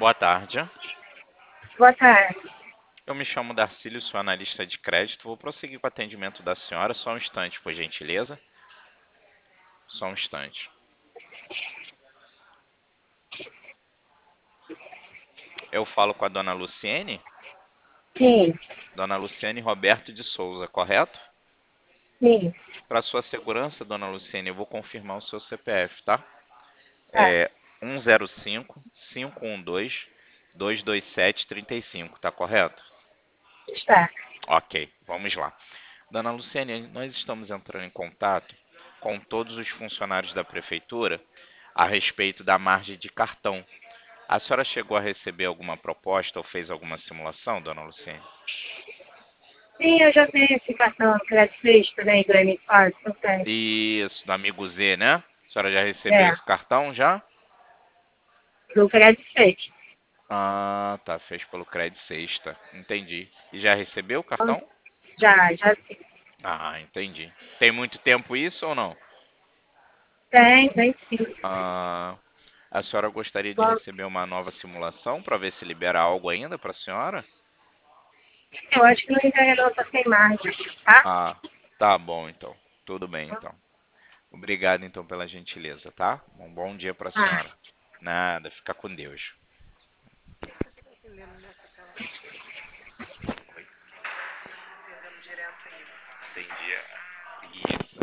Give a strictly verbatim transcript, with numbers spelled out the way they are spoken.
Boa tarde. Boa tarde. Eu me chamo Darcílio, sou analista de crédito. Vou prosseguir com o atendimento da senhora. Só um instante, por gentileza. Só um instante. Eu falo com a dona Luciene? Sim, Dona Luciene Roberto de Souza, correto? sim, Para sua segurança, dona Luciene, eu vou confirmar o seu C P F, tá? tá, É um zero cinco, cinco um dois, dois dois sete, três cinco, tá correto? está. Ok, vamos lá. Dona Luciene, nós estamos entrando em contato com todos os funcionários da prefeitura a respeito da margem de cartão. A senhora chegou a receber alguma proposta ou fez alguma simulação, dona Luciene? Sim, eu já tenho esse cartão Credit Suisse também do M quatro, não tem. Isso, do amigo Z, né? A senhora já recebeu É, esse cartão já? do Credit Suisse. Ah, tá, fez pelo Credit Sexta, entendi. E já recebeu o Então, cartão? já, já sim. Ah, entendi. Tem muito tempo isso ou não? Tem, tem sim. Ah, a senhora gostaria de Bom, receber uma nova simulação para ver se libera algo ainda para a senhora? eu acho que no interior tá sem margem, tá? Ah, tá bom então. Tudo bem então. Obrigado então pela gentileza, tá? Um bom dia para a Ah. senhora. Nada, fica com Deus. Entendi. Isso.